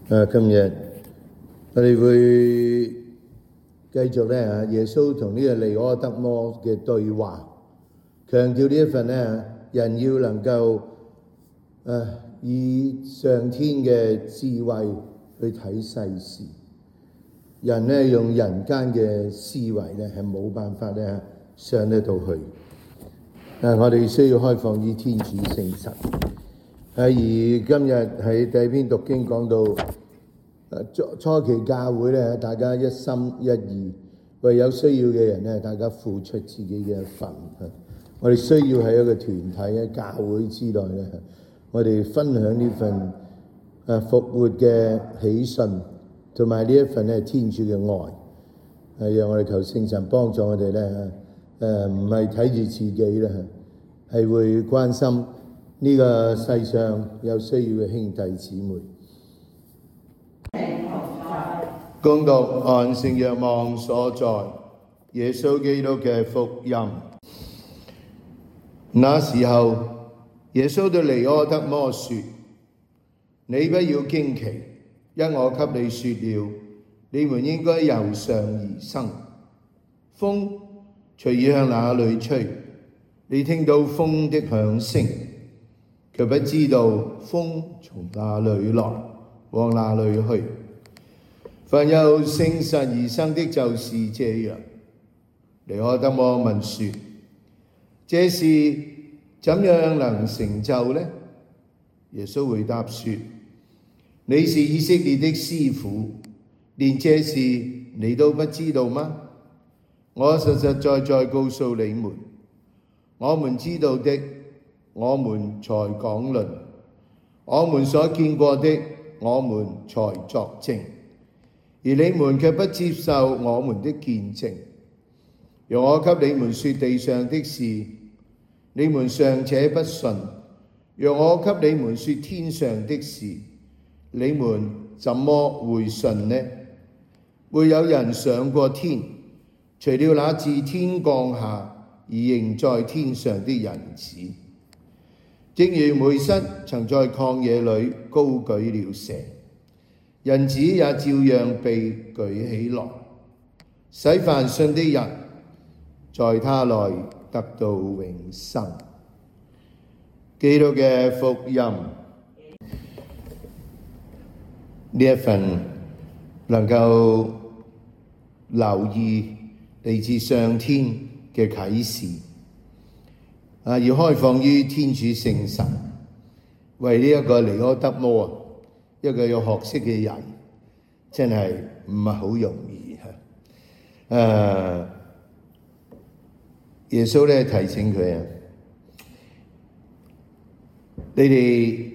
今日我哋會繼續咧耶穌同呢個尼柯德摩嘅對話，強調呢一份人要能夠以上天嘅智慧去睇世事，人用人間嘅思維係冇辦法上得到去。我哋需要開放於天主聖神。而今日喺第一篇讀經講到初期教會大家一心一意，為有需要嘅人大家付出自己嘅一份。我哋需要喺一個團體喺教會之內我哋分享呢份復活嘅喜訊，同埋呢一份天主嘅愛，讓我哋求聖神幫助我哋唔係睇住自己係會關心呢個世上有需要嘅兄弟姊妹。恭讀按聖若望所載耶穌基督嘅福音。那時候，耶穌對尼柯德摩說：你不要驚奇，因我給你說了，你們應該由上而生。風隨意向哪裏吹，你聽到風的響聲，卻不知道風從哪裏來，往哪裏去。凡由聖神而生的，就是這樣。尼柯德摩問說：這事怎樣能成就呢？耶穌回答說：你是以色列的師傅，連這事你都不知道嗎？我實實在在告訴你們，我們知道的，我們才講論；我們所見過的，我們才作證。而你們卻不接受我們的見證。讓我給你們說地上的事，你們尚且不信；讓我給你們說天上的事，你們怎麼會信呢？沒有人上過天，除了那自天降下而仍在天上的人子。正如梅瑟曾在曠野裏高舉了蛇，人子也照樣被舉起來，使凡信的人在他內得到永生。基督嘅福音，呢一份能夠留意嚟自上天嘅啟示，要開放於天主聖神，為呢一個尼柯德摩一個有學識嘅人，真係唔係好容易。耶穌提醒佢你哋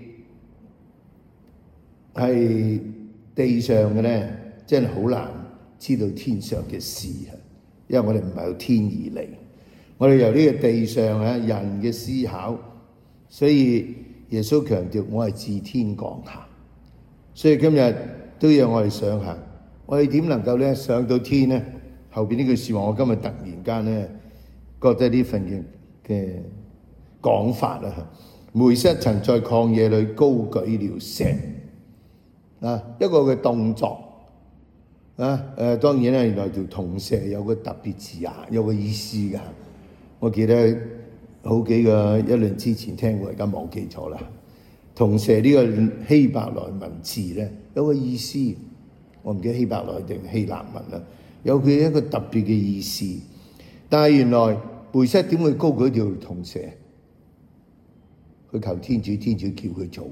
係地上嘅真係好難知道天上嘅事，因為我哋唔係由天而嚟，我哋由呢個地上人嘅思考，所以耶穌強調我係自天降下。所以今日都要我哋想下，我哋點能夠上到天呢？後邊呢句說話，我今日突然間覺得呢份嘅講法梅瑟曾在曠野裏高舉了蛇，一個嘅動作當然原來條銅蛇有個特別字眼，有個意思㗎。我記得好幾個一輪之前聽過，而家忘記咗啦。銅蛇呢個希伯來文字有個意思，我唔記得希伯來定希臘文啦，有佢一個特別嘅意思。但係原來梅瑟點會高舉條銅蛇？佢求天主，天主叫佢做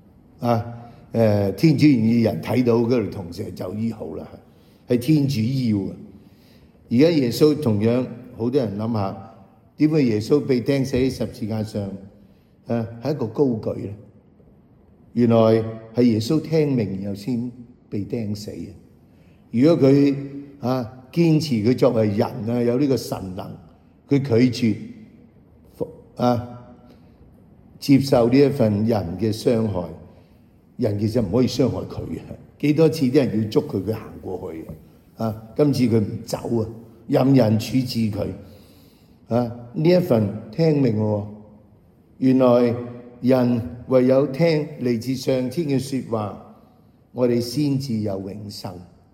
天主願意人睇到嗰條銅蛇就醫好啦，係天主要。而家耶穌同樣，好多人諗下，點解耶穌被釘死喺十字架上係一個高舉咧？原來係耶穌聽命然後先被釘死。如果佢堅持佢作為人有呢個神能，佢拒絕接受呢一份人嘅傷害，人其實唔可以傷害佢嘅。幾多次啲人要捉佢，佢行過去今次佢唔走任人處置佢呢一份聽命原來人唯有聽嚟自上天嘅說話， 我哋先至有永生。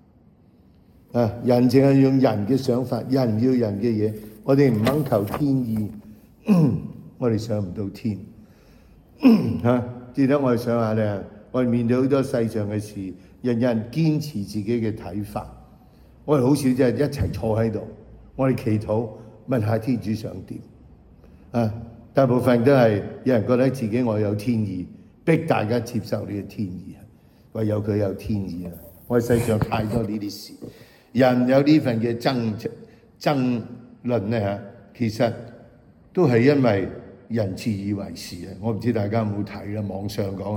人淨係用人嘅想法，人要人嘅嘢，我哋唔肯求天意，我哋上唔到天。記得我哋想下咧，我哋面對好多世上嘅事，人人堅持自己嘅睇法，我哋好少即係一齊坐喺度，我哋祈禱問下天主想點。大部分都係有人覺得自己我有天意，逼大家接受呢個天意，唯有佢有天意。我哋世上太多呢啲事，人有呢份嘅爭論咧，其實都係因為人自以為是。我唔知大家有冇睇啦，網上講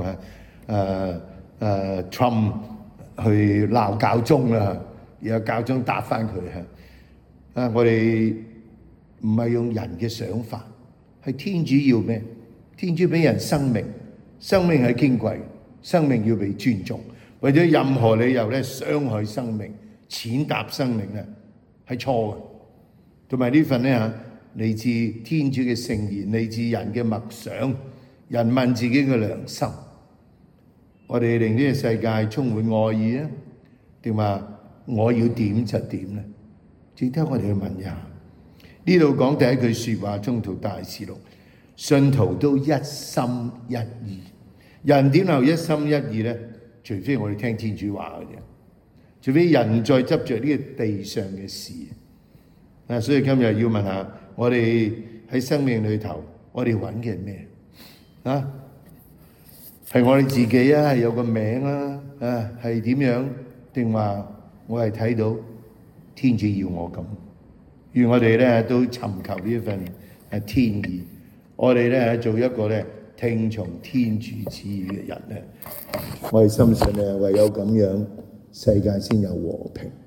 Trump 去鬧教宗啦，然後教宗答翻佢我哋唔係用人嘅想法，係天主要咩？天主俾人生命，生命係矜貴，生命要被尊重。為咗任何理由咧，傷害生命、踐踏生命咧，係錯嘅。同埋呢份咧嚟自天主嘅聖言，嚟自人嘅默想，人問自己嘅良心，我哋令呢個世界充滿愛意啊，定話我要點就點咧？值得我哋去問一下。呢度講第一句說話，宗徒大事錄，信徒都一心一意。人點能一心一意咧？除非我哋聽天主話嘅啫，除非人在執着呢個地上嘅事。所以今日要問下我哋喺生命裏頭，我哋揾嘅係咩？係我哋自己啊，係有個名啊，係點樣？定話我係睇到天主要我咁？願我哋咧都尋求呢一份天意，我哋咧做一個咧聽從天主旨意嘅人咧，我哋深信咧唯有咁樣，世界先有和平。